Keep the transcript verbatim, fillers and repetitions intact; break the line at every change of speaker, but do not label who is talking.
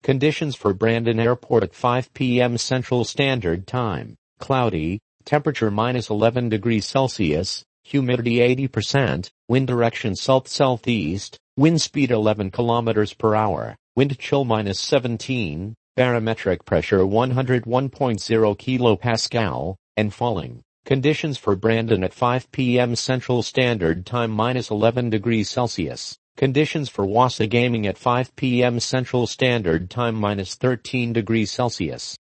Conditions for Brandon Airport at five p m Central Standard Time. Cloudy, temperature minus eleven degrees Celsius, humidity eighty percent, wind direction south-southeast, wind speed eleven kilometers per hour, wind chill minus seventeen, barometric pressure one hundred one point zero kilopascal, and falling. Conditions for Brandon at five p m Central Standard Time minus eleven degrees Celsius. Conditions for Wassa Gaming at five p m Central Standard Time minus thirteen degrees Celsius.